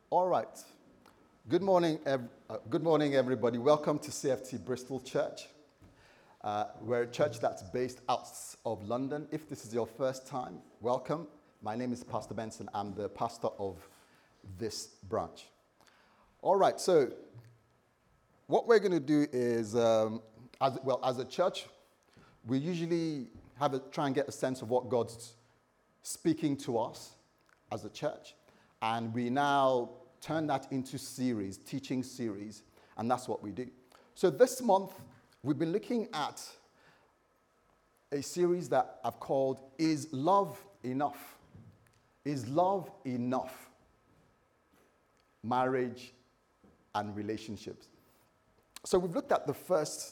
All right. Good morning, everybody. Welcome to CFT Bristol Church. We're a church that's based out of London. If this is your first time, welcome. My name is Pastor Benson. I'm the pastor of this branch. All right. So, what we're going to do is, as a church, we usually try and get a sense of what God's speaking to us as a church. And we now turn that into series, teaching series, and that's what we do. So this month, we've been looking at a series that I've called, Is Love Enough? Is Love Enough? Marriage and relationships. So we've looked at the first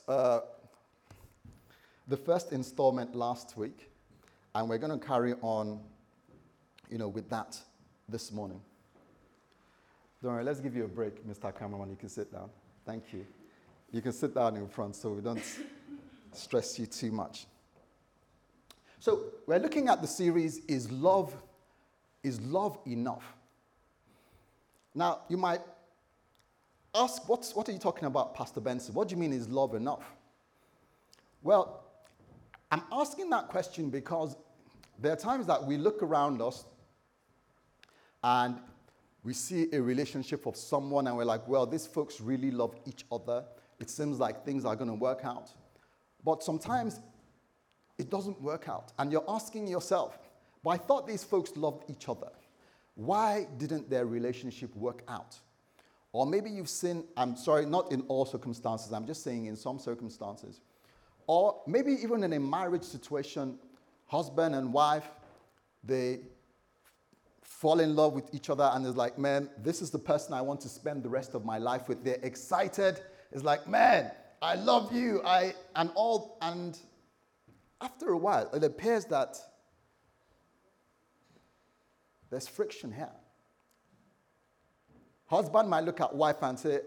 installment last week, and we're going to carry on, with that this morning. Don't worry, let's give you a break, Mr. Cameraman. You can sit down. Thank you. You can sit down in front so we don't stress you too much. So we're looking at the series, Is Love Enough? Now, you might ask, what are you talking about, Pastor Benson? What do you mean, is love enough? Well, I'm asking that question because there are times that we look around us and we see a relationship of someone and we're like, well, these folks really love each other. It seems like things are going to work out. But sometimes it doesn't work out. And you're asking yourself, but I thought these folks loved each other. Why didn't their relationship work out? Or maybe you've seen, I'm sorry, not in all circumstances, I'm just saying in some circumstances. Or maybe even in a marriage situation, husband and wife, they fall in love with each other and it's like, man, this is the person I want to spend the rest of my life with. They're excited. It's like, man, I love you. And after a while, it appears that there's friction here. Husband might look at wife and say,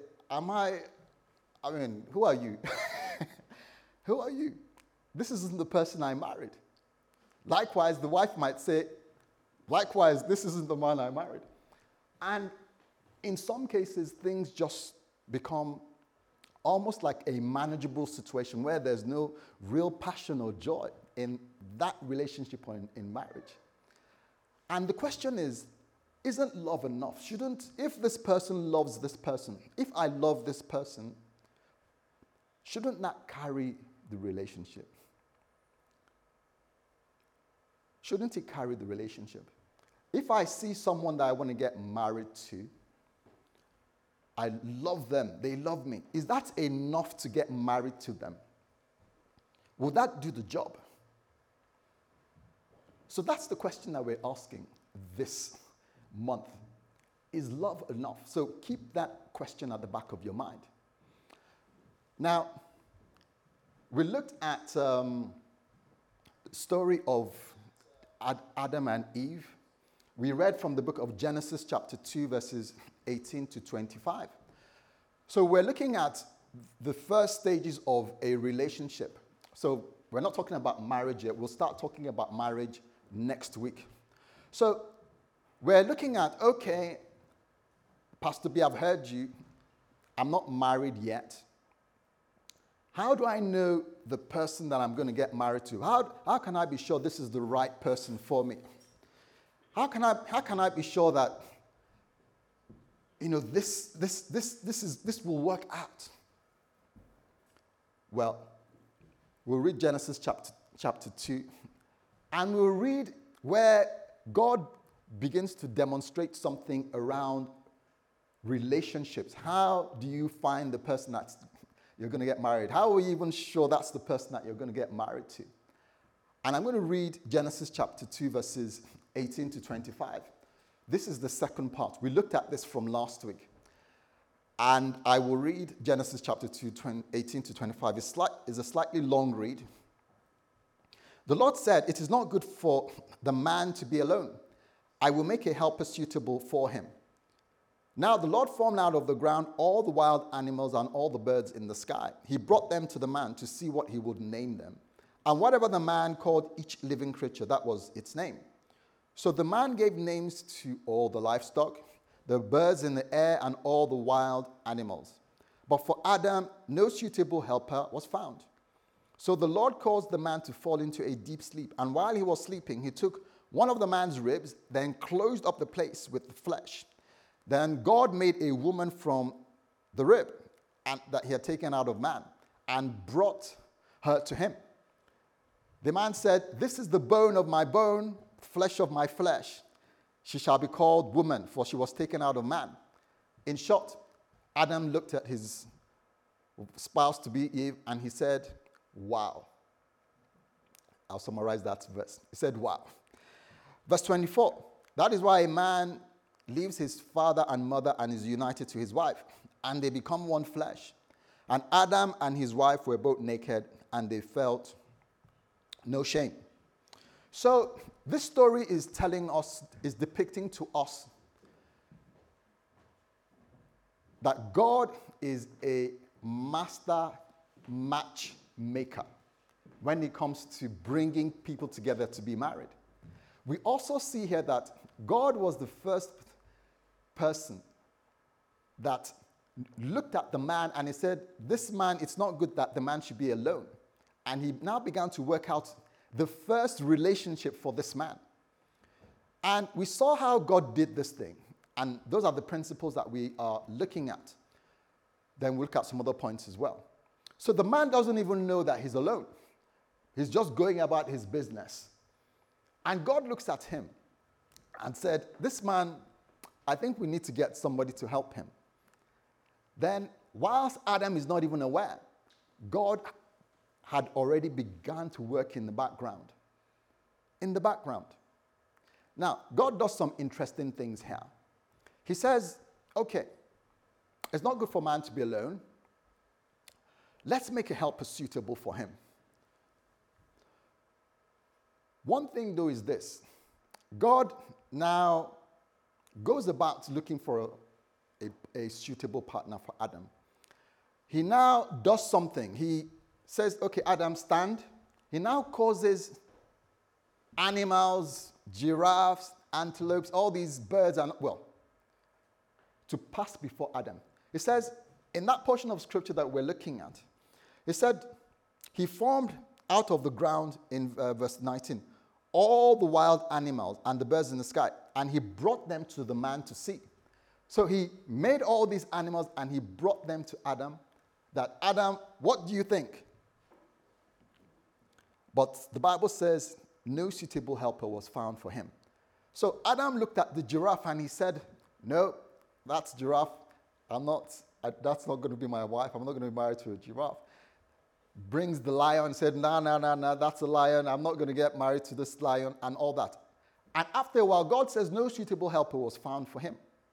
who are you? Who are you? This isn't the person I married. Likewise, the wife might say, likewise, this isn't the man I married. And in some cases, things just become almost like a manageable situation where there's no real passion or joy in that relationship or in marriage. And the question is, isn't love enough? If this person loves this person, if I love this person, shouldn't that carry the relationship? Shouldn't it carry the relationship? If I see someone that I want to get married to, I love them, they love me, is that enough to get married to them? Will that do the job? So that's the question that we're asking this month. Is love enough? So keep that question at the back of your mind. Now, we looked at the story of Adam and Eve. We read from the book of Genesis chapter 2, verses 18 to 25. So we're looking at the first stages of a relationship. So we're not talking about marriage yet. We'll start talking about marriage next week. So we're looking at, okay, Pastor B, I've heard you. I'm not married yet. How do I know the person that I'm going to get married to? How can I be sure this is the right person for me? How can I be sure that this will work out? Well, we'll read Genesis chapter 2, and we'll read where God begins to demonstrate something around relationships. How do you find the person that you're going to get married? How are you even sure that's the person that you're going to get married to? And I'm going to read Genesis chapter 2, verses 18 to 25. This is the second part. We looked at this from last week. And I will read Genesis chapter 2, 18 to 25. It's a slightly long read. The Lord said, "It is not good for the man to be alone. I will make a helper suitable for him." Now the Lord formed out of the ground all the wild animals and all the birds in the sky. He brought them to the man to see what he would name them. And whatever the man called each living creature, that was its name. So the man gave names to all the livestock, the birds in the air, and all the wild animals. But for Adam, no suitable helper was found. So the Lord caused the man to fall into a deep sleep. And while he was sleeping, he took one of the man's ribs, then closed up the place with the flesh. Then God made a woman from the rib and that he had taken out of man and brought her to him. The man said, "This is the bone of my bone, flesh of my flesh. She shall be called woman, for she was taken out of man." In short, Adam looked at his spouse to be Eve and he said, "Wow." I'll summarize that verse. He said, "Wow." Verse 24, that is why a man leaves his father and mother and is united to his wife, and they become one flesh. And Adam and his wife were both naked, and they felt no shame. So this story is telling us, is depicting to us that God is a master matchmaker when it comes to bringing people together to be married. We also see here that God was the first person that looked at the man and he said, "This man, it's not good that the man should be alone." And he now began to work out the first relationship for this man. And we saw how God did this thing. And those are the principles that we are looking at. Then we'll look at some other points as well. So the man doesn't even know that he's alone. He's just going about his business. And God looks at him and said, "This man, I think we need to get somebody to help him." Then, whilst Adam is not even aware, God had already begun to work in the background. In the background. Now, God does some interesting things here. He says, okay, it's not good for man to be alone. Let's make a helper suitable for him. One thing, though, is this. God now goes about looking for a suitable partner for Adam. He now does something. He says, okay, Adam, stand. He now causes animals, giraffes, antelopes, all these birds, to pass before Adam. It says, in that portion of scripture that we're looking at, it said, he formed out of the ground, in verse 19, all the wild animals and the birds in the sky, and he brought them to the man to see. So he made all these animals and he brought them to Adam. That Adam, what do you think? But the Bible says no suitable helper was found for him. So Adam looked at the giraffe and he said, "No, that's giraffe. That's not going to be my wife. I'm not going to be married to a giraffe." Brings the lion and said, no, that's a lion. I'm not going to get married to this lion and all that. And after a while, God says no suitable helper was found for him.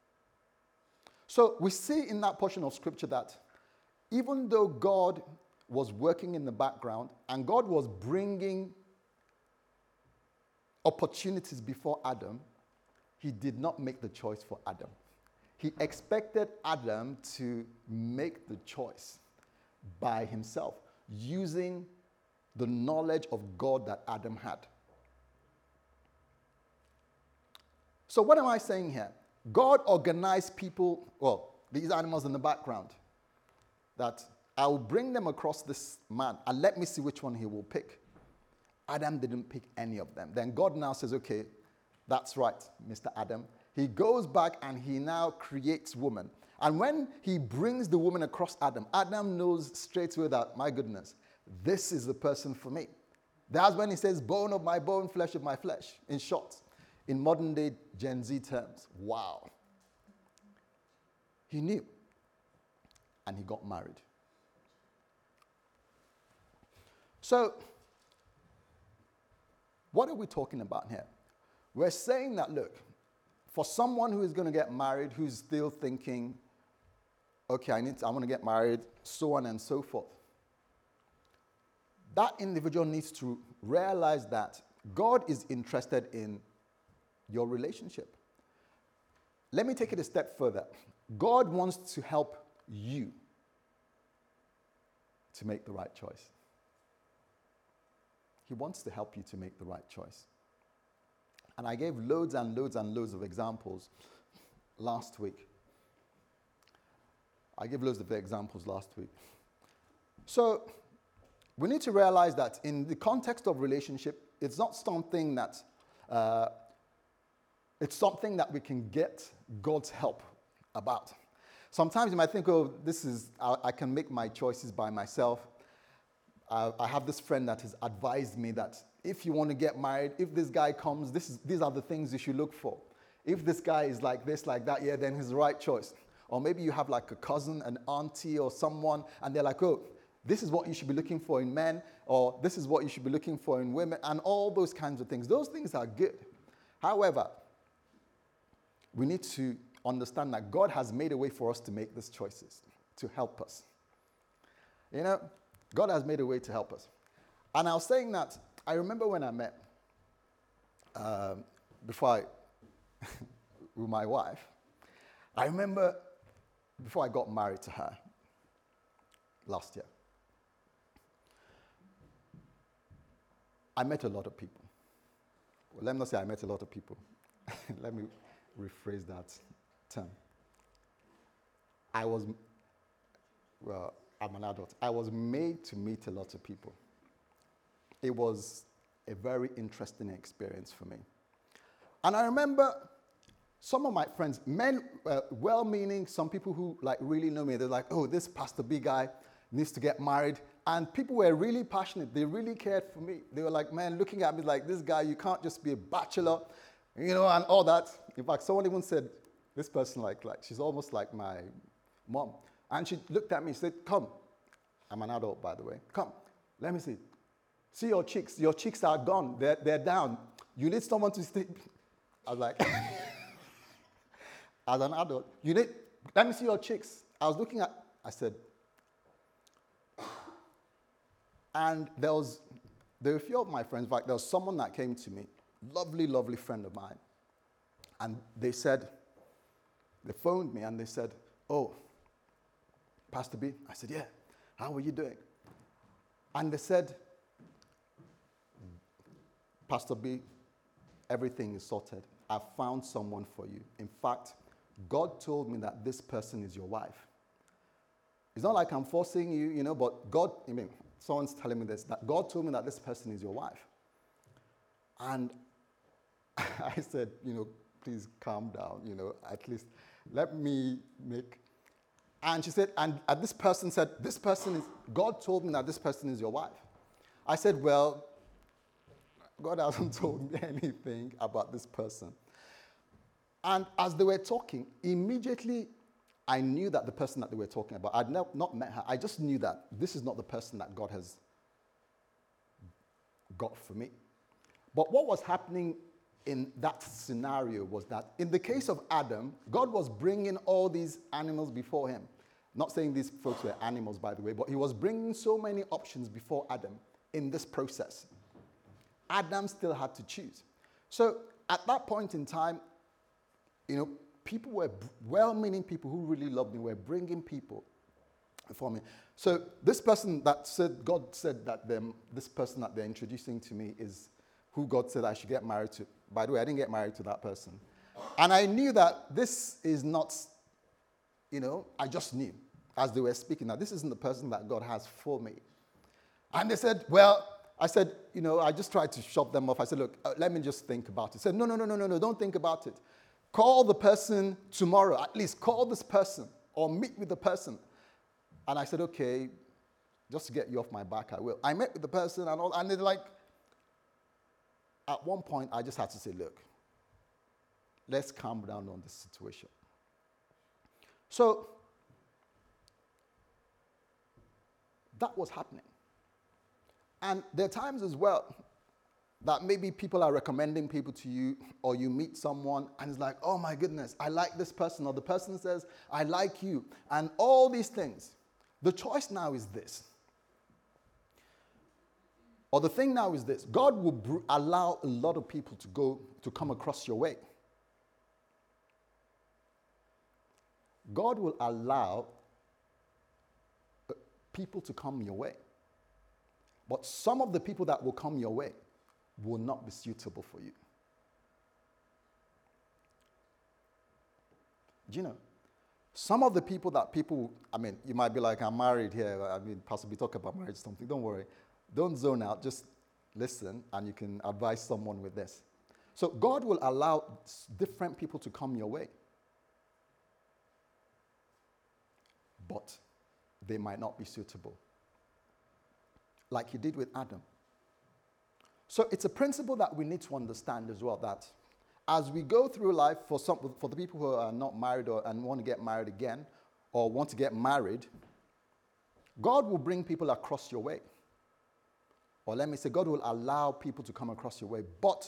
So we see in that portion of scripture that even though God was working in the background and God was bringing opportunities before Adam, he did not make the choice for Adam. He expected Adam to make the choice by himself, using the knowledge of God that Adam had. So what am I saying here? God organized people, these animals in the background, that I will bring them across this man and let me see which one he will pick. Adam didn't pick any of them. Then God now says, okay, that's right, Mr. Adam. He goes back and he now creates woman. And when he brings the woman across Adam, Adam knows straight away that, my goodness, this is the person for me. That's when he says, bone of my bone, flesh of my flesh, in short. In modern day Gen Z terms, wow. He knew. And he got married. So, what are we talking about here? We're saying that, look, for someone who is going to get married, who's still thinking, okay, I want to get married, so on and so forth. That individual needs to realize that God is interested in your relationship. Let me take it a step further. God wants to help you to make the right choice. He wants to help you to make the right choice. And I gave loads and loads and loads of examples last week. I gave loads of examples last week. So we need to realize that in the context of relationship, it's not something that it's something that we can get God's help about. Sometimes you might think, oh, I can make my choices by myself. I have this friend that has advised me that if you want to get married, if this guy comes, these are the things you should look for. If this guy is like this, like that, yeah, then he's the right choice. Or maybe you have like a cousin, an auntie, or someone, and they're like, oh, this is what you should be looking for in men, or this is what you should be looking for in women, and all those kinds of things. Those things are good. However, we need to understand that God has made a way for us to make these choices, to help us. You know, God has made a way to help us. And I was saying that, I remember when I met, with my wife, I remember before I got married to her last year, I met a lot of people. Well, let me not say I met a lot of people. Let me rephrase that term. I'm an adult. I was made to meet a lot of people. It was a very interesting experience for me. And I remember some of my friends, men, well-meaning, some people who like really know me, they're like, oh, this Pastor B guy needs to get married. And people were really passionate. They really cared for me. They were like, man, looking at me like, this guy, you can't just be a bachelor, you know, and all that. In fact, someone even said, this person, like she's almost like my mom. And she looked at me and said, come. I'm an adult, by the way. Come, let me see. See your cheeks. Your cheeks are gone. They're down. You need someone to stay. I was like, as an adult, let me see your cheeks. I was looking at, I said, and there were a few of my friends, in fact, there was someone that came to me, lovely, lovely friend of mine, and they phoned me and they said, oh, Pastor B? I said, yeah, how are you doing? And they said, Pastor B, everything is sorted. I've found someone for you. In fact, God told me that this person is your wife. It's not like I'm forcing you, you know, but someone's telling me this, that God told me that this person is your wife. And I said, please calm down, at least let me make. And she said, and this person said, God told me that this person is your wife. I said, well, God hasn't told me anything about this person. And as they were talking, immediately I knew that the person that they were talking about, I'd not met her, I just knew that this is not the person that God has got for me. But what was happening in that scenario was that in the case of Adam, God was bringing all these animals before him. Not saying these folks were animals, by the way, but he was bringing so many options before Adam in this process. Adam still had to choose. So at that point in time, people were well-meaning people who really loved me, were bringing people for me. So this person that said, God said that this person that they're introducing to me is who God said I should get married to. By the way, I didn't get married to that person. And I knew that this is not, I just knew as they were speaking that this isn't the person that God has for me. And they said, I said, I just tried to shove them off. I said, look, let me just think about it. They said, no, don't think about it. Call the person tomorrow. At least call this person or meet with the person. And I said, okay, just to get you off my back, I will. I met with the person and all, and they're like, at one point, I just had to say, look, let's calm down on this situation. So that was happening. And there are times as well that maybe people are recommending people to you, or you meet someone and it's like, oh my goodness, I like this person, or the person says, I like you, and all these things. The choice now is this. Or the thing now is this. God will allow a lot of people to come across your way. God will allow people to come your way. But some of the people that will come your way will not be suitable for you. Do you know? Some of the people you might be like, I'm married here. Possibly talk about marriage or something. Don't worry. Don't zone out. Just listen, and you can advise someone with this. So God will allow different people to come your way. But they might not be suitable. Like he did with Adam. So it's a principle that we need to understand as well, that as we go through life, for the people who are not married and want to get married again, or want to get married, God will bring people across your way. Or let me say, God will allow people to come across your way, but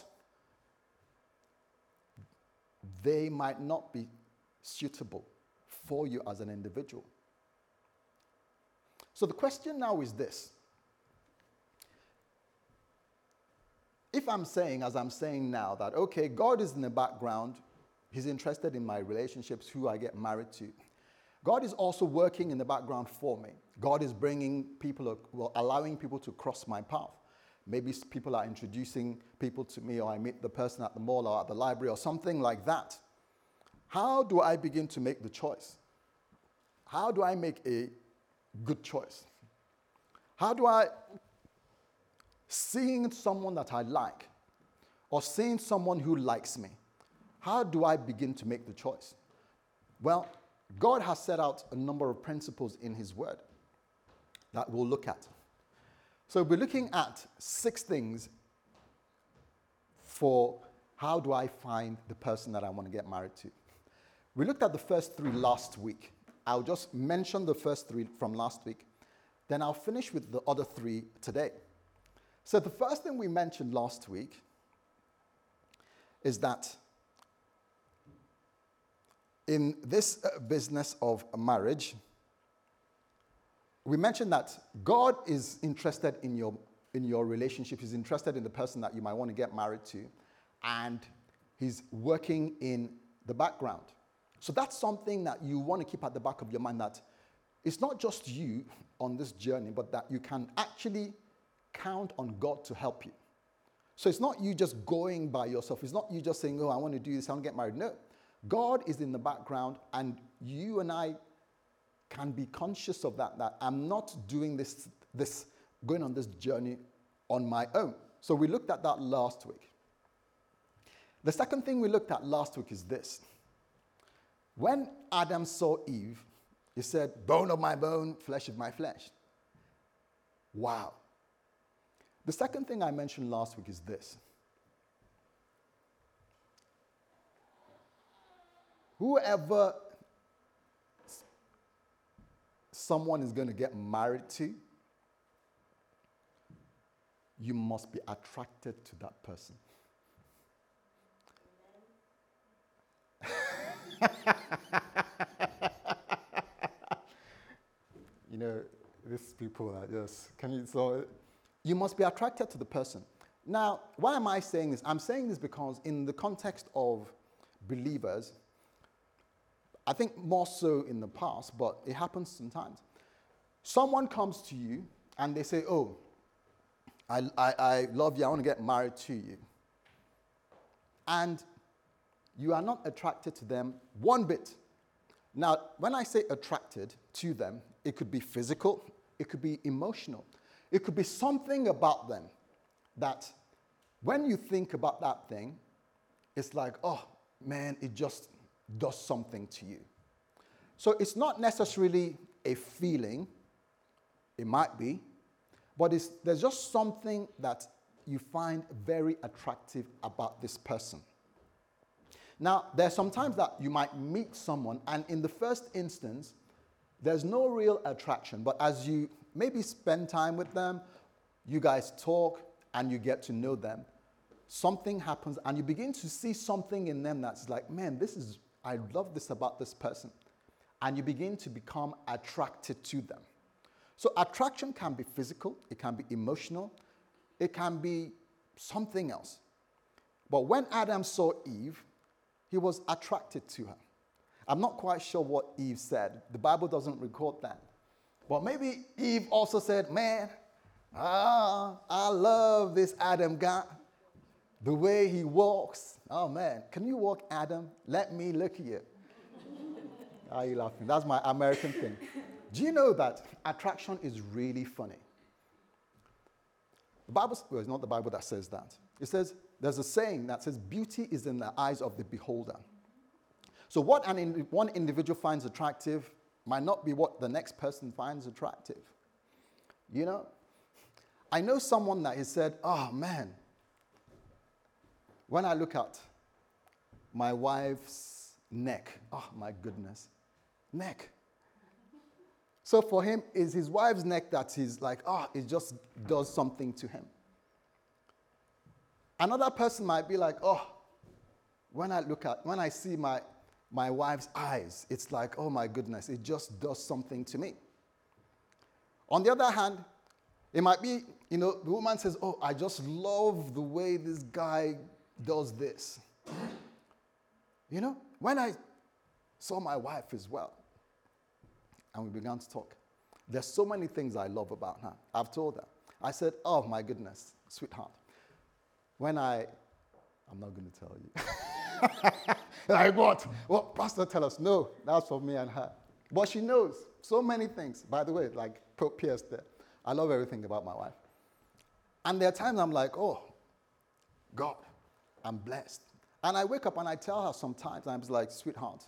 they might not be suitable for you as an individual. So the question now is this. If I'm saying, as I'm saying now, that, okay, God is in the background, he's interested in my relationships, who I get married to. God is also working in the background for me. God is bringing people, allowing people to cross my path. Maybe people are introducing people to me, or I meet the person at the mall or at the library or something like that. How do I begin to make the choice? How do I make a good choice? How do I, seeing someone that I like, or seeing someone who likes me, how do I begin to make the choice? Well, God has set out a number of principles in his word that we'll look at. So we're looking at 6 things for how do I find the person that I want to get married to. We looked at the first 3 last week. I'll just mention the first 3 from last week. Then I'll finish with the other 3 today. So the first thing we mentioned last week is that in this business of marriage, we mentioned that God is interested in your relationship. He's interested in the person that you might want to get married to, and he's working in the background. So that's something that you want to keep at the back of your mind, that it's not just you on this journey, but that you can actually count on God to help you. So it's not you just going by yourself. It's not you just saying, oh, I want to do this, I want to get married. No. God is in the background, and you and I can be conscious of that I'm not doing this going on this journey on my own. So we looked at that last week. The second thing we looked at last week is this. When Adam saw Eve, he said, bone of my bone, flesh of my flesh. Wow. The second thing I mentioned last week is this. Whoever someone is going to get married to, you must be attracted to that person. You know, these people are just, you must be attracted to the person. Now, why am I saying this? I'm saying this because in the context of believers, I think more so in the past, but it happens sometimes. Someone comes to you and they say, oh, I love you, I want to get married to you. And you are not attracted to them one bit. Now, when I say attracted to them, it could be physical, it could be emotional. It could be something about them that when you think about that thing, it's like, oh, man, it just does something to you. So it's not necessarily a feeling. It might be. But there's just something that you find very attractive about this person. Now, there's sometimes that you might meet someone, and in the first instance, there's no real attraction. But as you maybe spend time with them, you guys talk, and you get to know them, something happens, and you begin to see something in them that's like, man, I love this about this person. And you begin to become attracted to them. So attraction can be physical, it can be emotional, it can be something else. But when Adam saw Eve, he was attracted to her. I'm not quite sure what Eve said. The Bible doesn't record that. But maybe Eve also said, man, I love this Adam guy. The way he walks. Oh, man, can you walk, Adam? Let me look at you. Why are you laughing? That's my American thing. Do you know that attraction is really funny? The Bible, well, it's not the Bible that says that. It says, there's a saying that says, beauty is in the eyes of the beholder. So what one individual finds attractive might not be what the next person finds attractive. You know? I know someone that has said, oh man, when I look at my wife's neck, oh my goodness, neck. So for him, it's his wife's neck that he's like, it just does something to him. Another person might be like, when I see my wife's eyes, it's like, oh my goodness, it just does something to me. On the other hand, it might be, the woman says, I just love the way this guy does this. When I saw my wife as well, and we began to talk, there's so many things I love about her. I've told her. I said, oh my goodness, sweetheart, I'm not going to tell you. Like what? What, Pastor, tell us. No, that's for me and her. But she knows so many things. By the way, like Pierce there, I love everything about my wife. And there are times I'm like, God, I'm blessed. And I wake up and I tell her sometimes, I'm like, sweetheart,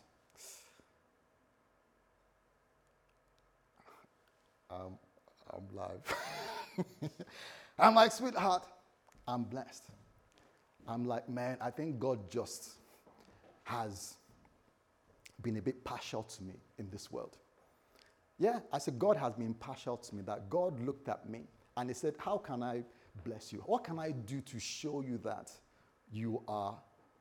I'm live. I'm like, sweetheart, I'm blessed. I'm like, man, I think God just has been a bit partial to me in this world. Yeah, I said, God has been partial to me, that God looked at me and he said, how can I bless you? What can I do to show you that you are?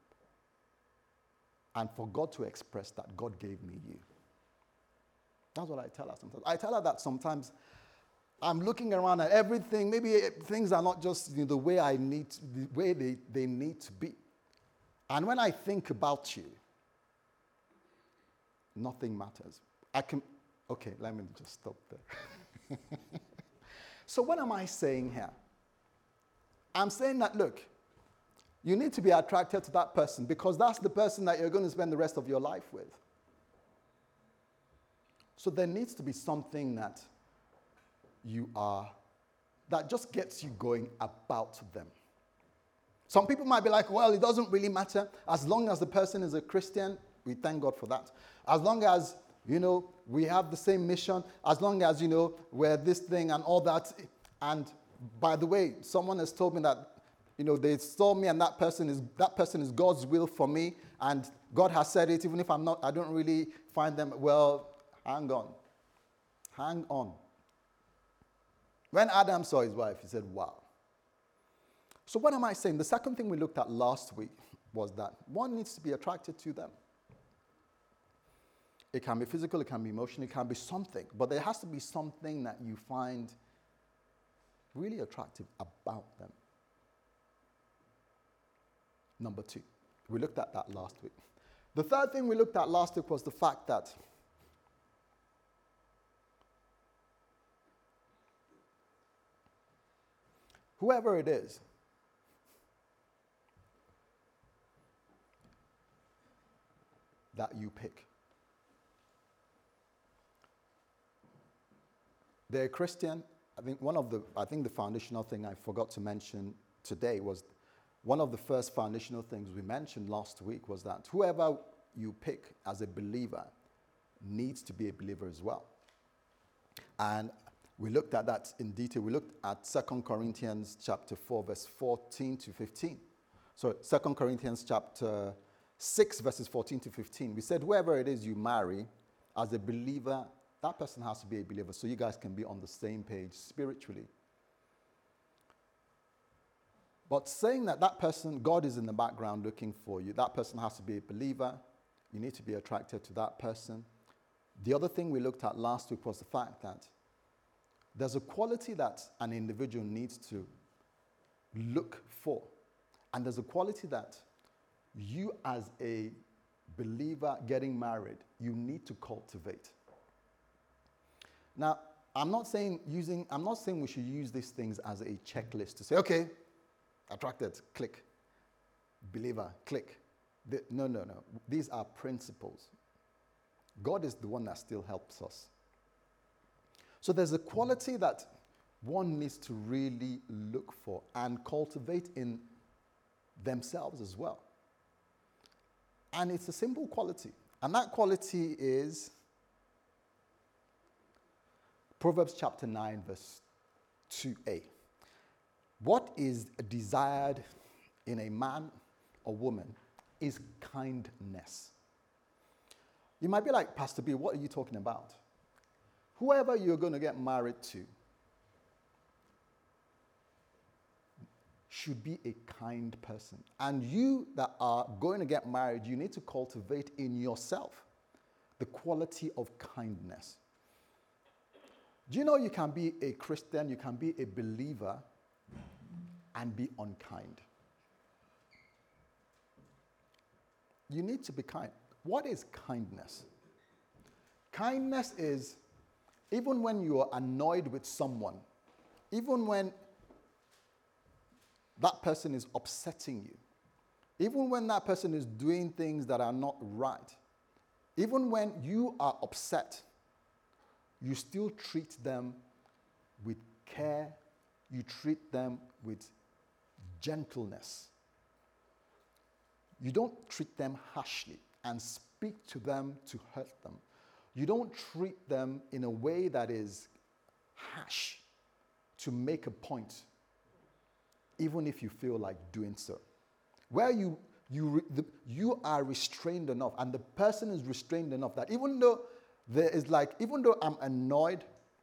And for God to express that, God gave me you. That's what I tell her sometimes. I tell her that sometimes I'm looking around at everything. Maybe things are not just the way the way they need to be. And when I think about you, nothing matters. Okay, let me just stop there. So what am I saying here? I'm saying that, look, you need to be attracted to that person because that's the person that you're going to spend the rest of your life with. So there needs to be something that that just gets you going about them. Some people might be like, well, it doesn't really matter. As long as the person is a Christian, we thank God for that. As long as, we have the same mission, as long as, we're this thing and all that. And by the way, someone has told me that, they saw me and that person is God's will for me. And God has said it, even if I don't really find them, well, hang on. When Adam saw his wife, he said, wow. So what am I saying? The second thing we looked at last week was that one needs to be attracted to them. It can be physical, it can be emotional, it can be something. But there has to be something that you find really attractive about them. Number 2. We looked at that last week. The third thing we looked at last week was the fact that whoever it is, that you pick. They're a Christian. I think the foundational thing I forgot to mention today was one of the first foundational things we mentioned last week was that whoever you pick as a believer needs to be a believer as well. And we looked at that in detail. We looked at 2 Corinthians chapter 4, verse 14 to 15. So 2 Corinthians chapter 6, verses 14 to 15. We said whoever it is you marry as a believer, that person has to be a believer so you guys can be on the same page spiritually. But saying that person, God is in the background looking for you, that person has to be a believer. You need to be attracted to that person. The other thing we looked at last week was the fact that there's a quality that an individual needs to look for. And there's a quality that you as a believer getting married, you need to cultivate. Now, I'm not saying we should use these things as a checklist to say, okay, attracted, click. Believer, click. No. These are principles. God is the one that still helps us. So there's a quality that one needs to really look for and cultivate in themselves as well. And it's a simple quality. And that quality is Proverbs chapter 9, verse 2a. What is desired in a man or woman is kindness. You might be like, Pastor B, what are you talking about? Whoever you're going to get married to should be a kind person. And you that are going to get married, you need to cultivate in yourself the quality of kindness. Do you know you can be a Christian, you can be a believer, and be unkind? You need to be kind. What is kindness? Kindness is even when you are annoyed with someone, even when that person is upsetting you, even when that person is doing things that are not right, even when you are upset, you still treat them with care, you treat them with gentleness. You don't treat them harshly and speak to them to hurt them. You don't treat them in a way that is harsh to make a point, even if you feel like doing so. Where you are restrained enough, and the person is restrained enough that even though I'm annoyed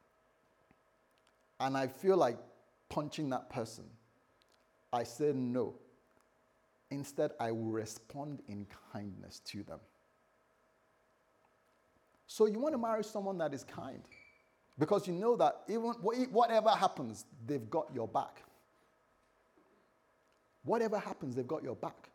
and I feel like punching that person, I say no. Instead, I will respond in kindness to them. So you want to marry someone that is kind, because you know that even whatever happens, they've got your back. Whatever happens, they've got your back.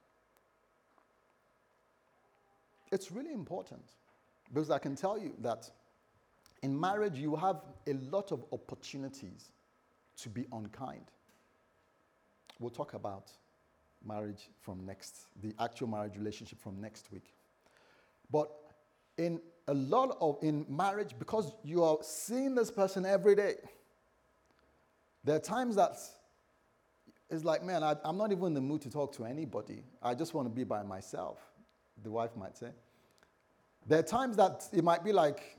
It's really important, because I can tell you that in marriage, you have a lot of opportunities to be unkind. We'll talk about marriage the actual marriage relationship from next week. But in marriage, because you are seeing this person every day, there are times that it's like, man, I'm not even in the mood to talk to anybody. I just want to be by myself, the wife might say. There are times that it might be like,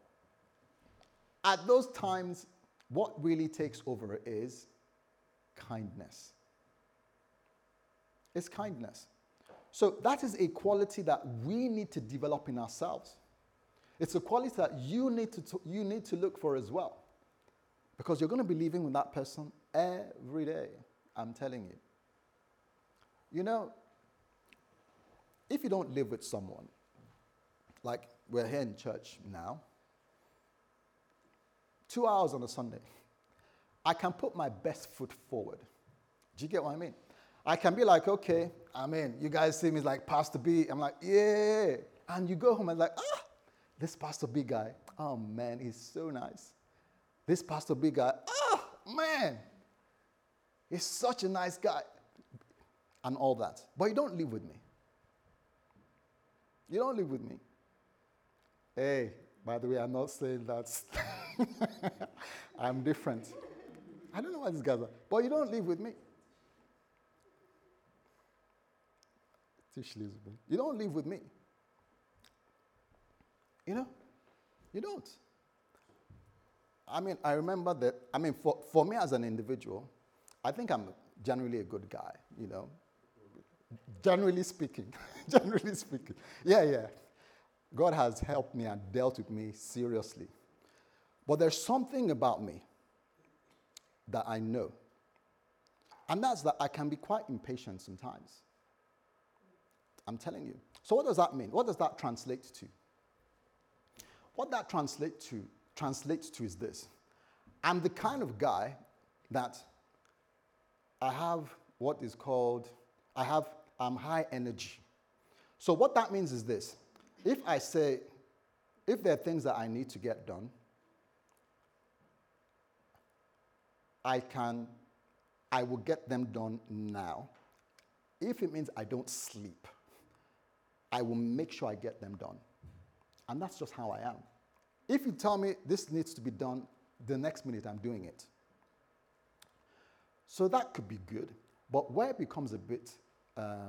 at those times, what really takes over is kindness. It's kindness. So that is a quality that we need to develop in ourselves. It's a quality that you need to look for as well. Because you're going to be living with that person every day, I'm telling you. You know, if you don't live with someone, like we're here in church now, 2 hours on a Sunday, I can put my best foot forward. Do you get what I mean? I can be like, okay, you guys see me like Pastor B. I'm like, yeah. And you go home and like, this Pastor B guy, oh man, he's so nice. This Pastor B guy, man, he's such a nice guy. And all that. But you don't live with me. You don't live with me. Hey, by the way, I'm not saying that. I'm different. I don't know what these guys are. But you don't live with me. You don't live with me. You know? You don't. I remember that, for me as an individual, I think I'm generally a good guy, you know? Generally speaking. Generally speaking. Yeah. God has helped me and dealt with me seriously. But there's something about me that I know. And that's that I can be quite impatient sometimes. I'm telling you. So what does that mean? What does that translate to? What that translates to is this. I'm the kind of guy that I have what is called, I'm high energy. So what that means is this. If there are things that I need to get done, I will get them done now. If it means I don't sleep, I will make sure I get them done. And that's just how I am. If you tell me this needs to be done, the next minute I'm doing it. So that could be good. But where it becomes a bit a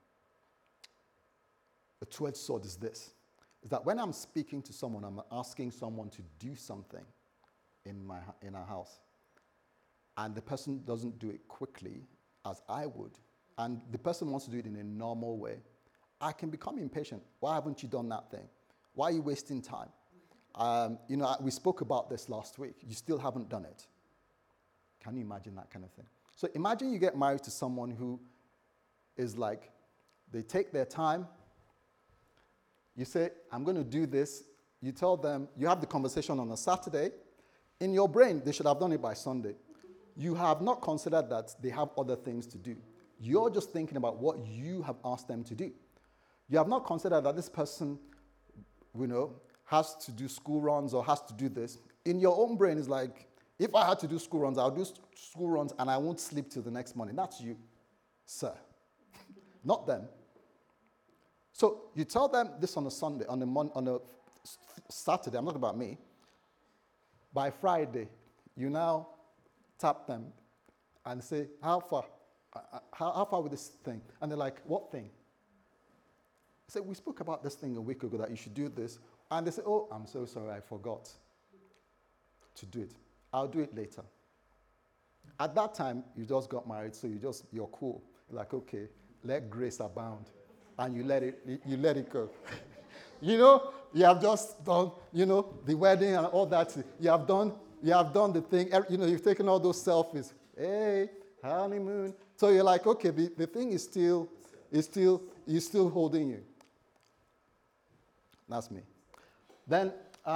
two-edged sword is this. Is that when I'm speaking to someone, I'm asking someone to do something in our house, and the person doesn't do it quickly as I would, and the person wants to do it in a normal way, I can become impatient. Why haven't you done that thing? Why are you wasting time? We spoke about this last week. You still haven't done it. Can you imagine that kind of thing? So imagine you get married to someone who is like, they take their time. You say, I'm going to do this. You tell them, you have the conversation on a Saturday. In your brain, they should have done it by Sunday. You have not considered that they have other things to do. You're just thinking about what you have asked them to do. You have not considered that this person, has to do school runs or has to do this. In your own brain, it's like, if I had to do school runs, I'll do school runs and I won't sleep till the next morning. That's you, sir. Not them. So you tell them this on a Sunday, on a Saturday, I'm not about me. By Friday, you now tap them and say, how far? How far with this thing? And they're like, what thing? I say, we spoke about this thing a week ago that you should do this. And they say, oh, I'm so sorry, I forgot to do it. I'll do it later. At that time, you just got married, so you're cool. You're like, okay, let grace abound. And you let it go. You have just done, the wedding and all that. You have done the thing. You've taken all those selfies. Hey, honeymoon. So you're like, okay, the thing is still holding you. That's me. Then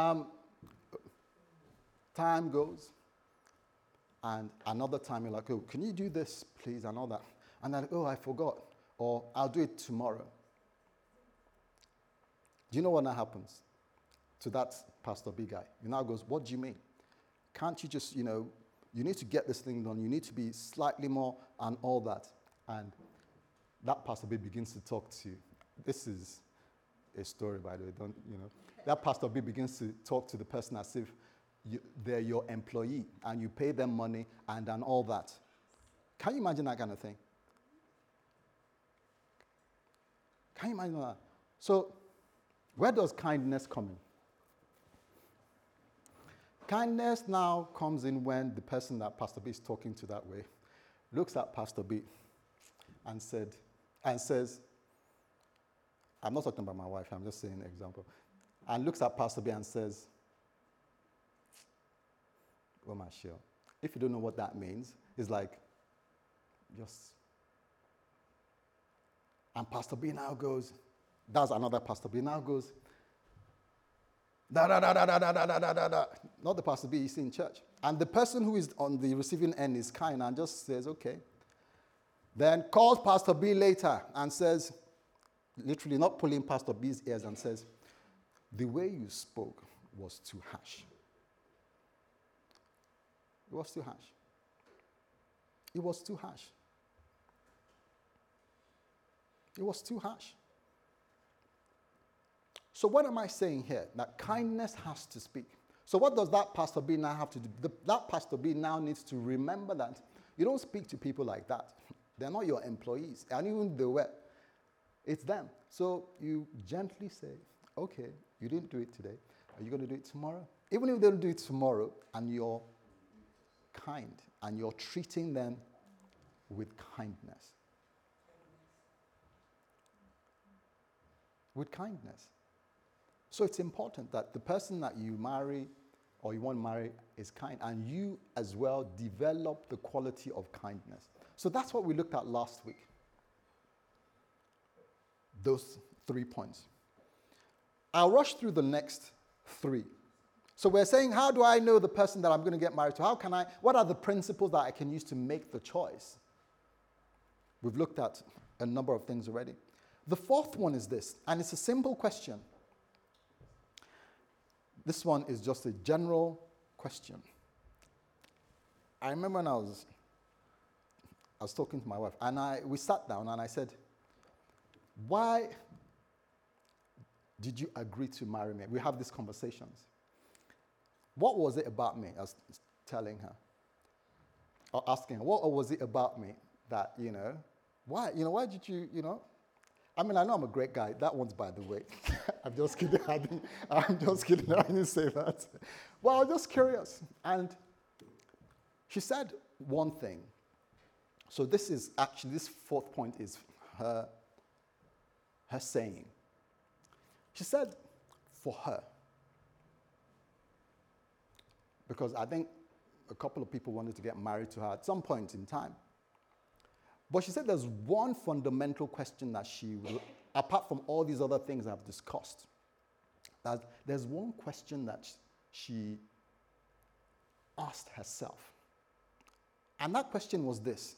time goes, and another time you're like, oh, can you do this, please, and all that. And then, oh, I forgot. Or I'll do it tomorrow. Do you know what now happens to that Pastor B guy? He now goes, what do you mean? Can't you just, you need to get this thing done. You need to be slightly more and all that. And that Pastor B begins to talk to you. This is a story, by the way. That Pastor B begins to talk to the person as if they're your employee and you pay them money and all that. Can you imagine that kind of thing? Can you imagine that? So, where does kindness come in? Kindness now comes in when the person that Pastor B is talking to that way looks at Pastor B and says, I'm not talking about my wife, I'm just saying an example, and looks at Pastor B and says, oh my sure. If you don't know what that means, it's like, just. And Pastor B now goes, that's another Pastor B now goes, da da da da da da da da da da. Not the Pastor B you see in church. And the person who is on the receiving end is kind and just says, okay. Then calls Pastor B later and says, literally not pulling Pastor B's ears, and says, the way you spoke was too harsh. It was too harsh. It was too harsh. It was too harsh. So what am I saying here? That kindness has to speak. So what does that Pastor B now have to do? That Pastor B now needs to remember that you don't speak to people like that. They're not your employees. And even if they were, it's them. So you gently say, okay, you didn't do it today. Are you going to do it tomorrow? Even if they don't do it tomorrow and you're kind and you're treating them with kindness. With kindness. So it's important that the person that you marry or you want to marry is kind, and you as well develop the quality of kindness. So that's what we looked at last week. Those 3 points. I'll rush through the next 3. So we're saying, how do I know the person that I'm going to get married to? What are the principles that I can use to make the choice? We've looked at a number of things already. The 4th one is this, and it's a simple question. This one is just a general question. I remember when I was talking to my wife, and we sat down and I said, why did you agree to marry me? We have these conversations. What was it about me? I was telling her, or asking her, what was it about me that, why did you, I mean, I know I'm a great guy. That one's by the way. I'm just kidding. I'm just kidding. I didn't say that. Well, I was just curious. And she said one thing. So this fourth point is her saying. She said, for her, because I think a couple of people wanted to get married to her at some point in time. But she said there's one fundamental question that apart from all these other things I've discussed, that there's one question that she asked herself. And that question was this: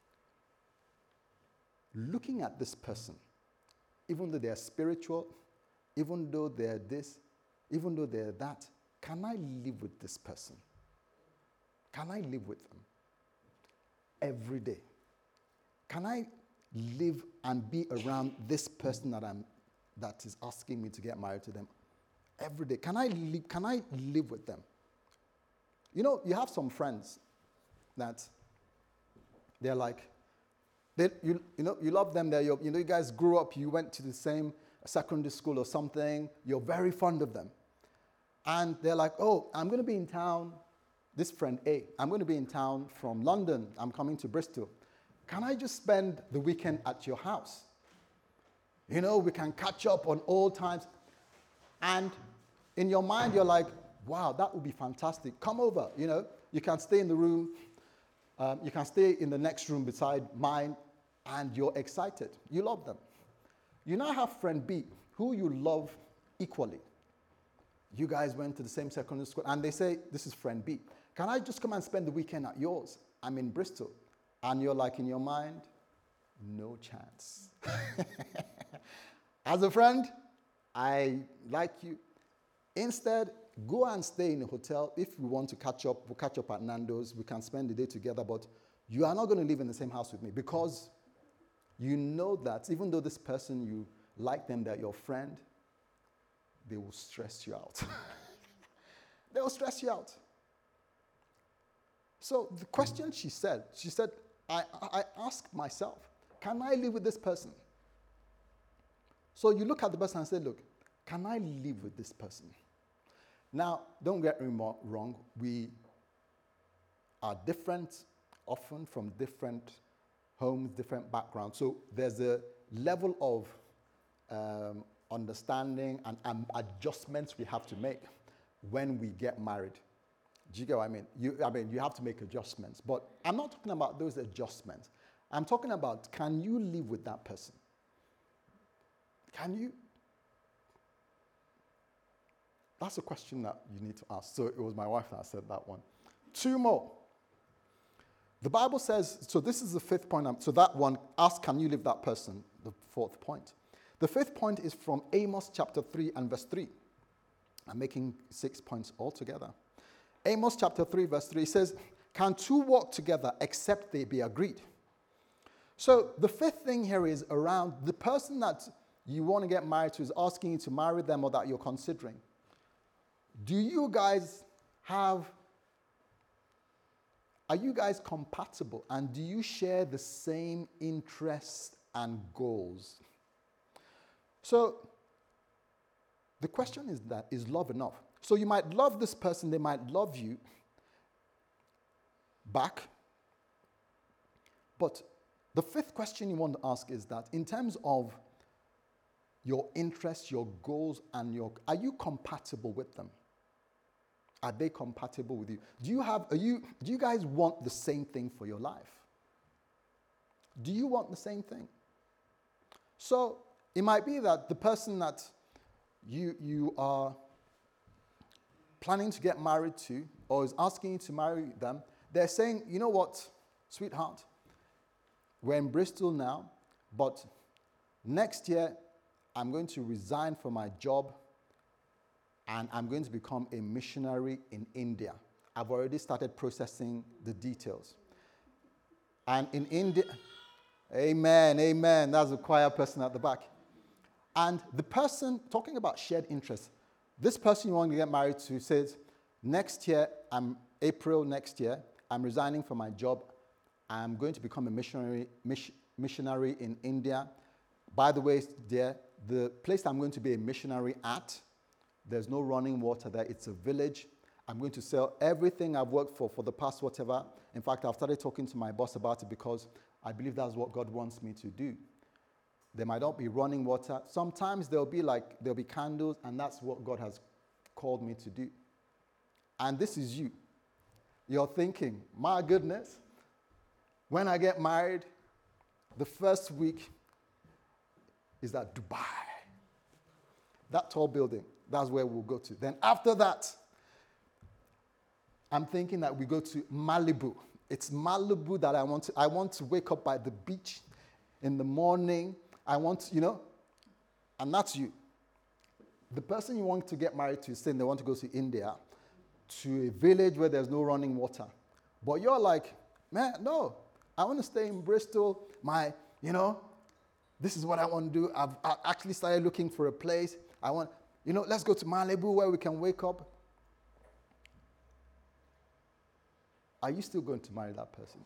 looking at this person, even though they're spiritual, even though they're this, even though they're that, can I live with this person? Can I live with them every day? Can I live and be around this person that is asking me to get married to them every day? Can I live with them? You have some friends that they're like, you love them. You guys grew up, you went to the same secondary school or something. You're very fond of them. And they're like, oh, I'm going to be in town. This friend A, I'm going to be in town from London. I'm coming to Bristol. Can I just spend the weekend at your house? We can catch up on old times. And in your mind, you're like, wow, that would be fantastic. Come over, You can stay in the room. You can stay in the next room beside mine, and you're excited. You love them. You now have friend B, who you love equally. You guys went to the same secondary school, and they say, this is friend B. Can I just come and spend the weekend at yours? I'm in Bristol. And you're like, in your mind, no chance. As a friend, I like you. Instead, go and stay in a hotel. If we want to catch up, we'll catch up at Nando's. We can spend the day together, but you are not going to live in the same house with me, because you know that even though this person, you like them, they're your friend, they will stress you out. They will stress you out. So the question she said, I asked myself, can I live with this person? So you look at the person and say, look, can I live with this person? Now, don't get me wrong. We are different, often from different homes, different backgrounds. So there's a level of understanding and adjustments we have to make when we get married. Do you get what I mean? You have to make adjustments. But I'm not talking about those adjustments. I'm talking about, can you live with that person? Can you? That's a question that you need to ask. So it was my wife that said that one. Two more. The Bible says, so this is the fifth point. So that one, ask, can you live that person? The fourth point. The fifth point is from Amos chapter 3 and verse 3. I'm making 6 points altogether. Amos chapter 3 verse 3 says, can two walk together except they be agreed? So the fifth thing here is around the person that you want to get married to is asking you to marry them, or that you're considering. Do you guys are you guys compatible, and do you share the same interests and goals? So the question is that, is love enough? So you might love this person, they might love you back. But the fifth question you want to ask is that, in terms of your interests, your goals, and are you compatible with them? Are they compatible with you? Do you guys want the same thing for your life? Do you want the same thing? So it might be that the person that you are planning to get married to, or is asking you to marry them, they're saying, you know what, sweetheart, we're in Bristol now, but next year I'm going to resign from my job and I'm going to become a missionary in India. I've already started processing the details. And in India, amen, that's a choir person at the back. And the person, talking about shared interest, this person you want to get married to says, next year, April next year, I'm resigning from my job. I'm going to become a missionary in India. By the way, dear, the place I'm going to be a missionary at, there's no running water there. It's a village. I'm going to sell everything I've worked for the past whatever. In fact, I've started talking to my boss about it because I believe that's what God wants me to do. There might not be running water. Sometimes there'll be candles, and that's what God has called me to do. And this is you. You're thinking, my goodness, when I get married, the first week is at Dubai. That tall building, that's where we'll go to. Then after that, I'm thinking that we go to Malibu. It's Malibu that I want to wake up by the beach in the morning. I want, and that's you. The person you want to get married to is saying they want to go to India, to a village where there's no running water. But you're like, man, no, I want to stay in Bristol. This is what I want to do. I've actually started looking for a place. I want, let's go to Malibu where we can wake up. Are you still going to marry that person?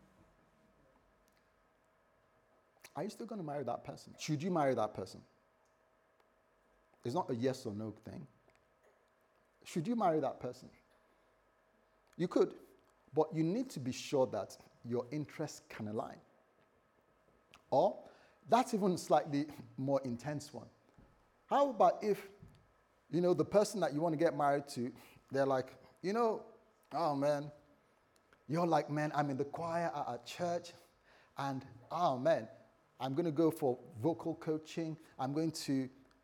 Are you still going to marry that person? Should you marry that person? It's not a yes or no thing. Should you marry that person? You could, but you need to be sure that your interests can align. Or, that's even slightly more intense one. How about if, the person that you want to get married to, they're like, oh man, you're like, man, I'm in the choir at our church, and oh man, I'm going to go for vocal coaching. I'm going to,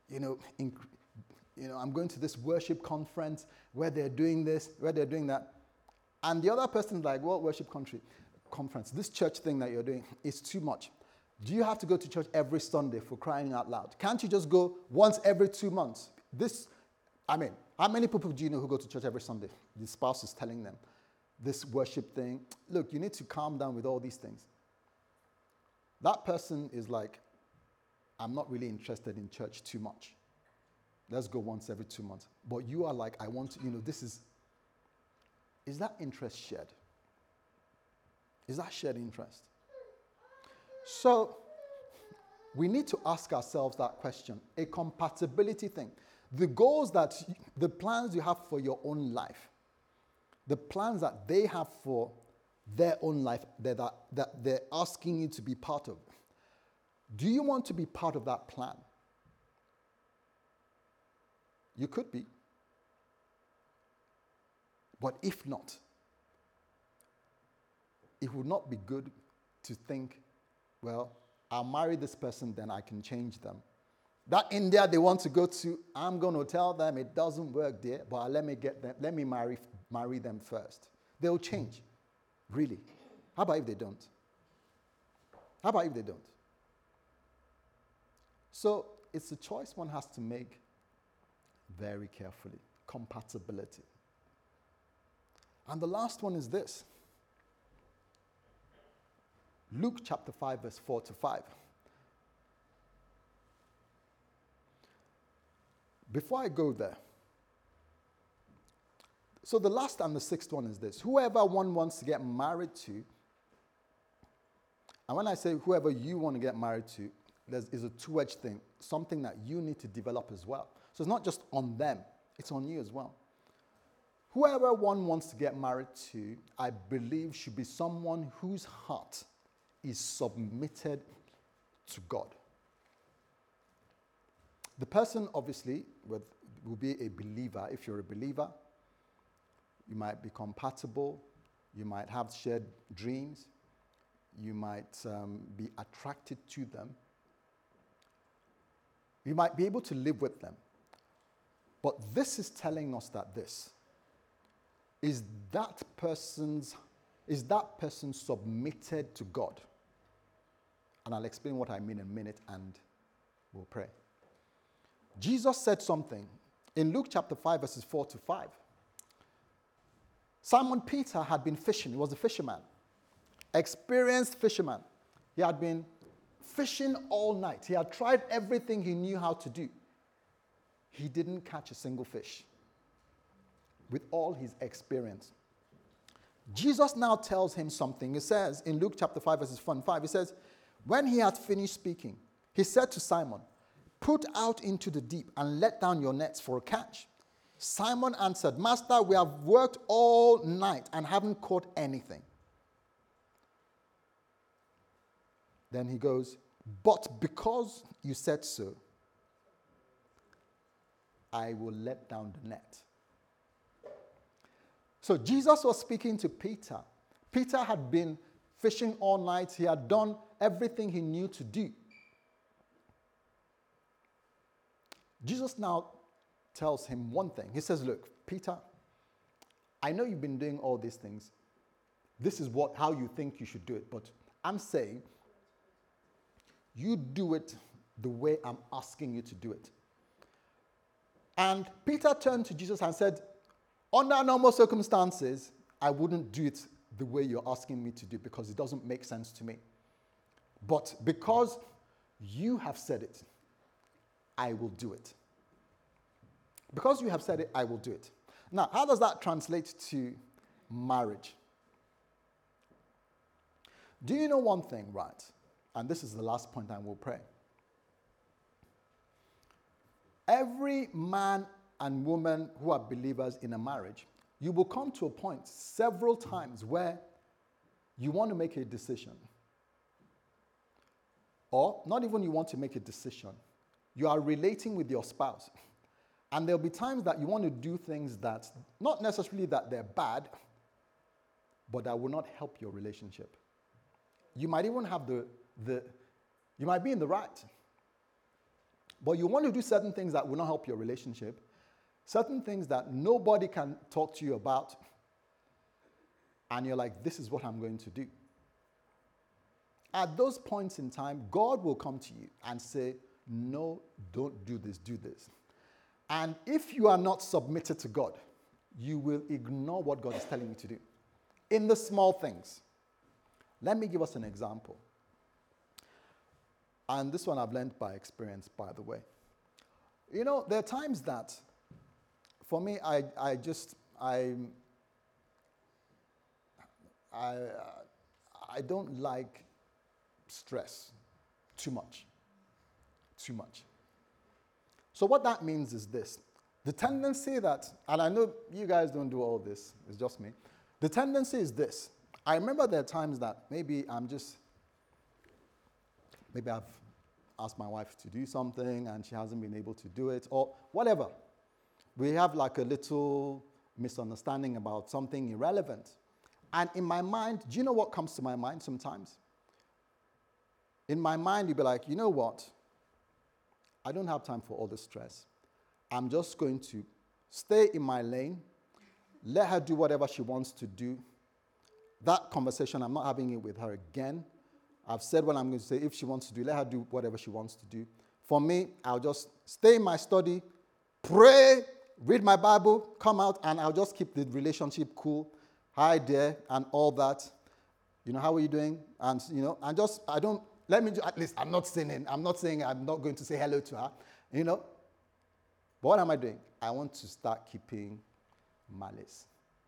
I'm going to this worship conference where they're doing this, where they're doing that. And the other person's like, what worship conference? This church thing that you're doing is too much. Do you have to go to church every Sunday, for crying out loud? Can't you just go once every 2 months? How many people do you know who go to church every Sunday? The spouse is telling them this worship thing. Look, you need to calm down with all these things. That person is like, I'm not really interested in church too much. Let's go once every 2 months. But you are like, I want to, is that interest shared? Is that shared interest? So, we need to ask ourselves that question, a compatibility thing. The plans you have for your own life, the plans that they have for their own life that they're asking you to be part of. Do you want to be part of that plan? You could be. But if not, it would not be good to think, well, I'll marry this person, then I can change them. That India they want to go to, I'm going to tell them it doesn't work there, but let me marry them first. They'll change. Really. How about if they don't? So it's a choice one has to make very carefully. Compatibility. And the last one is this. Luke chapter 5, verse 4 to 5. Before I go there, so the last and the sixth one is this. Whoever one wants to get married to, and when I say whoever you want to get married to, is a two-edged thing, something that you need to develop as well. So it's not just on them, it's on you as well. Whoever one wants to get married to, I believe, should be someone whose heart is submitted to God. The person, obviously, will be a believer. If you're a believer, you might be compatible. You might have shared dreams. You might be attracted to them. You might be able to live with them. But this is telling us that is that person submitted to God? And I'll explain what I mean in a minute, and we'll pray. Jesus said something in Luke chapter 5, verses 4 to 5. Simon Peter had been fishing. He was a fisherman, experienced fisherman. He had been fishing all night. He had tried everything he knew how to do. He didn't catch a single fish with all his experience. Jesus now tells him something. He says in Luke chapter 5, verses 4 and 5, he says, when he had finished speaking, he said to Simon, put out into the deep and let down your nets for a catch. Simon answered, Master, we have worked all night and haven't caught anything. Then he goes, but because you said so, I will let down the net. So Jesus was speaking to Peter. Peter had been fishing all night. He had done everything he knew to do. Jesus now tells him one thing. He says, look, Peter, I know you've been doing all these things. This is how you think you should do it. But I'm saying, you do it the way I'm asking you to do it. And Peter turned to Jesus and said, under normal circumstances, I wouldn't do it the way you're asking me to do because it doesn't make sense to me. But because you have said it, I will do it. Because you have said it, I will do it. Now, how does that translate to marriage? Do you know one thing, right? And this is the last point I will pray. Every man and woman who are believers in a marriage, you will come to a point several times where you want to make a decision. Or not even you want to make a decision. You are relating with your spouse. And there'll be times that you want to do things that, not necessarily that they're bad, but that will not help your relationship. You might even have you might be in the right. But you want to do certain things that will not help your relationship, certain things that nobody can talk to you about, and you're like, this is what I'm going to do. At those points in time, God will come to you and say, no, don't do this, do this. And if you are not submitted to God, you will ignore what God is telling you to do. In the small things. Let me give us an example. And this one I've learned by experience, by the way. You know, there are times that, for me, I don't like stress too much. Too much. So what that means is this. The tendency that, and I know you guys don't do all this, it's just me. The tendency is this. I remember there are times that maybe I've asked my wife to do something and she hasn't been able to do it, or whatever. We have like a little misunderstanding about something irrelevant. And in my mind, do you know what comes to my mind sometimes? In my mind, you'd be like, you know what? I don't have time for all this stress. I'm just going to stay in my lane, let her do whatever she wants to do. That conversation, I'm not having it with her again. I've said what I'm going to say. If she wants to do, let her do whatever she wants to do. For me, I'll just stay in my study, pray, read my Bible, come out, and I'll just keep the relationship cool. Hi there, and all that. You know, how are you doing? And, you know, at least I'm not saying I'm not going to say hello to her, you know. But what am I doing? I want to start keeping malice.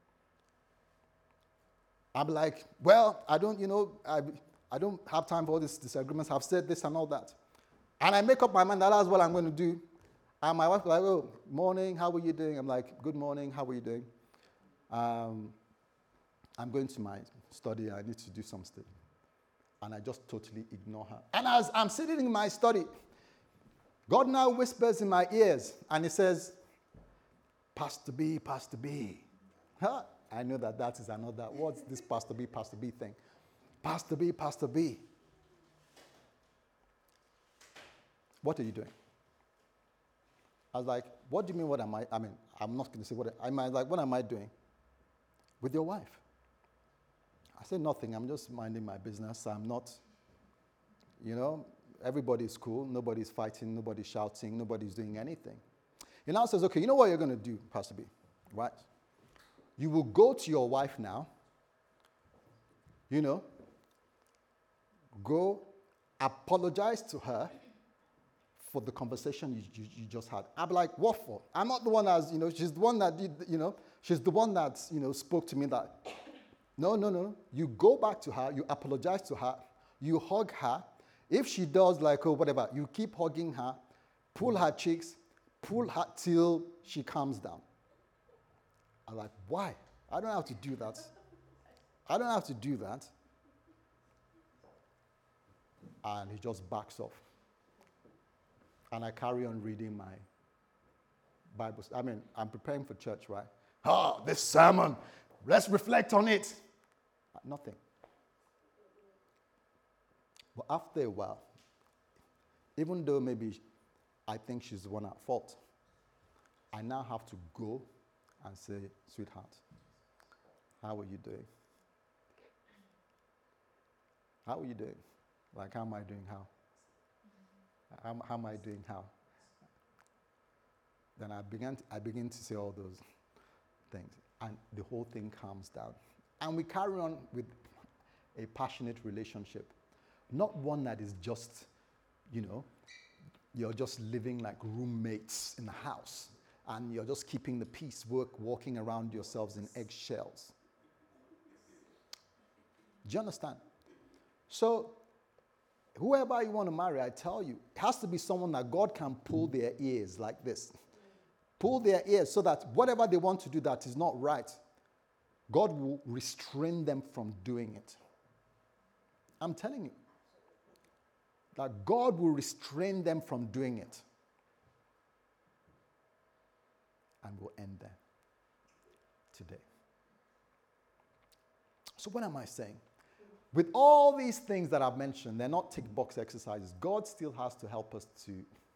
I'm like, well, I don't have time for all these disagreements. I've said this and all that. And I make up my mind that that's what I'm going to do. And my wife is like, oh, morning, how are you doing? I'm like, good morning, how are you doing? I'm going to my study. I need to do some study. And I just totally ignore her. And as I'm sitting in my study, God now whispers in my ears, and he says, Pastor B, Pastor B. Huh? I know that is another, what's this Pastor B thing? Pastor B, Pastor B. What are you doing? I was like, what do you mean, I'm not going to say what am I doing? With your wife. I said nothing, I'm just minding my business. I'm not, everybody's cool, nobody's fighting, nobody's shouting, nobody's doing anything. He now says, okay, you know what you're going to do, Pastor B, right? You will go to your wife now, go apologize to her for the conversation you just had. I'm like, what for? I'm not the one that's, she's the one that did, she's the one that, spoke to me that. No. You go back to her, you apologize to her, you hug her. If she does like, oh, whatever, you keep hugging her, pull her cheeks, pull her till she calms down. I'm like, why? I don't have to do that. I don't have to do that. And he just backs off. And I carry on reading my Bible. I mean, I'm preparing for church, right? This sermon, let's reflect on it. Nothing. But after a while, even though maybe I think she's the one at fault, I now have to go and say, sweetheart, how are you doing? How are you doing? Like, how am I doing how? How am I doing how? Then I begin to say all those things. And the whole thing calms down. And we carry on with a passionate relationship. Not one that is just, you're just living like roommates in the house. And you're just keeping the peace, walking around yourselves in eggshells. Do you understand? So, whoever you want to marry, I tell you, it has to be someone that God can pull their ears like this. Pull their ears so that whatever they want to do that is not right, God will restrain them from doing it. I'm telling you. That God will restrain them from doing it. And we'll end there today. So what am I saying? With all these things that I've mentioned, they're not tick box exercises. God still has to help us to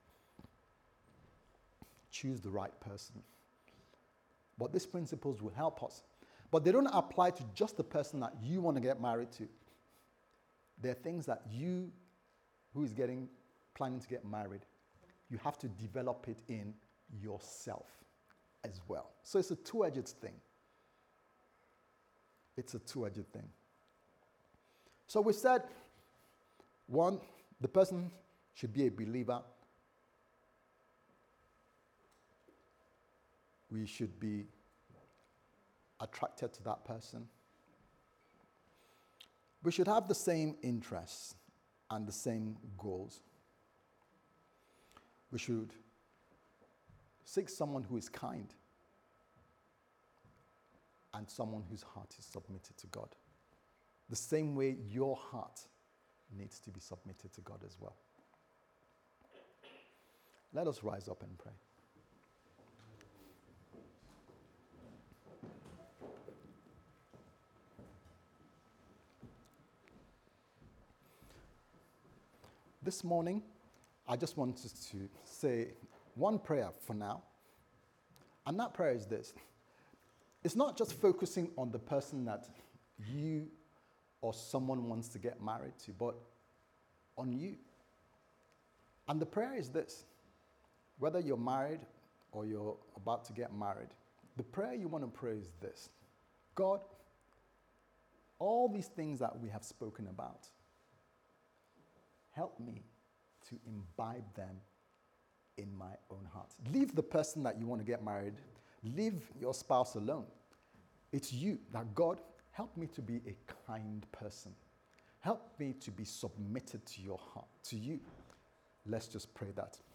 choose the right person. But these principles will help us. But they don't apply to just the person that you want to get married to. They're things that you, who is planning to get married, you have to develop it in yourself as well. So it's a two-edged thing. It's a two-edged thing. So we said, one, the person should be a believer. We should be attracted to that person. We should have the same interests and the same goals. We should seek someone who is kind and someone whose heart is submitted to God. The same way your heart needs to be submitted to God as well. Let us rise up and pray. This morning, I just wanted to say one prayer for now. And that prayer is this. It's not just focusing on the person that you or someone wants to get married to, but on you. And the prayer is this. Whether you're married or you're about to get married, the prayer you want to pray is this. God, all these things that we have spoken about, help me to imbibe them in my own heart. Leave the person that you want to get married. Leave your spouse alone. It's you. That God, help me to be a kind person. Help me to be submitted to your heart, to you. Let's just pray that.